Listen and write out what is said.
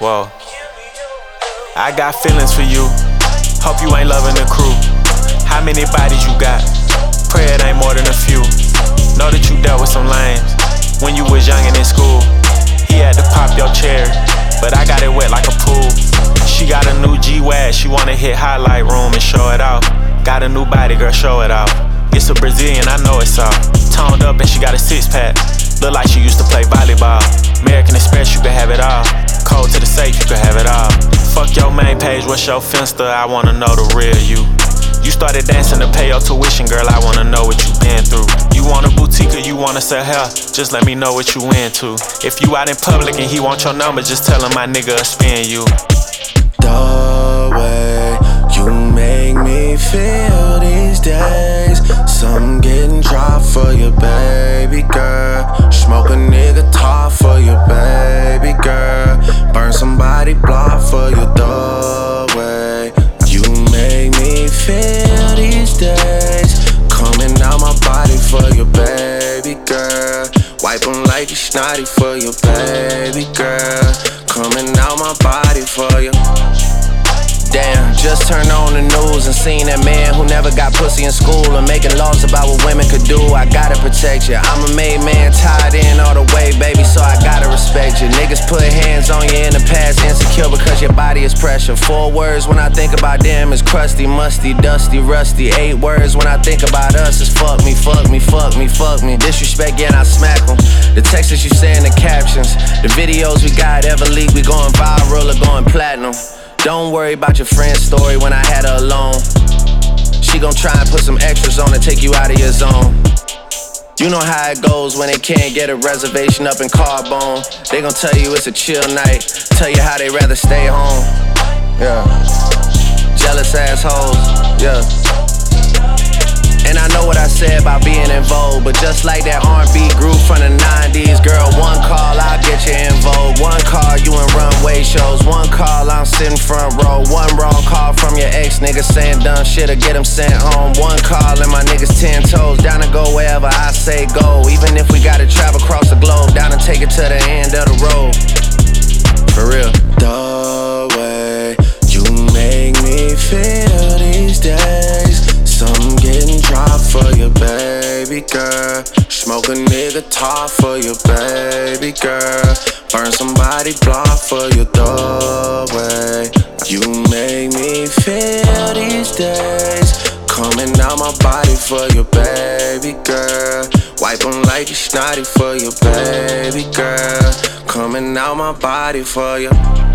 Whoa. I got feelings for you. Hope you ain't loving the crew. How many bodies you got? Pray it ain't more than a few. Know that you dealt with some lames when you was young and in school. He had to pop your chair, but I got it wet like a pool. She got a new G-Wag, she wanna hit highlight room and show it off. Got a new body, girl, show it off. It's a Brazilian, I know it's all. Toned up and she got a six-pack. Look like she used to play volleyball. American Express, you can have it all. Code to the safe, you can have it all. Fuck your main page, what's your Finsta? I wanna know the real you. You started dancing to pay your tuition, girl, I wanna know what you been through. You want a boutique or you wanna sell hair? Just let me know what you into. If you out in public and he want your number, just tell him my nigga spin you. The way you make me feel these days, something getting dropped for you, baby girl. Smoke a nigga top for you, baby girl. Burn somebody block for you, the way you make me feel these days. Coming out my body for you, baby girl. Wipe 'em like it's snotty for you, baby girl. Coming out my body for you. Damn, just turned on the news and seen that man who never got pussy in school and making laws about what women could do. I gotta protect you. I'm a made man, tied in all the way, baby, so I gotta respect you. Niggas put hands on you in the past, insecure because your body is pressure. 4 words when I think about them is crusty, musty, dusty, rusty. 8 words when I think about us is fuck me, fuck me, fuck me, fuck me. Disrespect, yeah, I smack them. The texts you say in the captions, the videos we got ever leaked, we going viral or going platinum. Don't worry about your friend's story when I had her alone. She gon' try and put some extras on to take you out of your zone. You know how it goes when they can't get a reservation up in Carbone. They gon' tell you it's a chill night, tell you how they rather stay home. Yeah. Jealous assholes, yeah. And I know what I said about being in vogue, but just like that R&B group from the 90s, girl, one call, I'll get you in vogue. One call, you in runway shows. One call, I'm sitting front row. One wrong call from your ex, nigga saying dumb shit or get him sent home. One call and my niggas 10 toes, down to go wherever I say go. Even if we gotta travel across the globe, down and take it to the end of the road. For real. The way you make me feel these days, something getting dropped for you, baby girl. Smoke a nigga top for you, baby girl. Burn somebody block for you, the way you make me feel these days. Coming out my body for you, baby girl. Wipe 'em like it's snotty for you, baby girl. Coming out my body for you.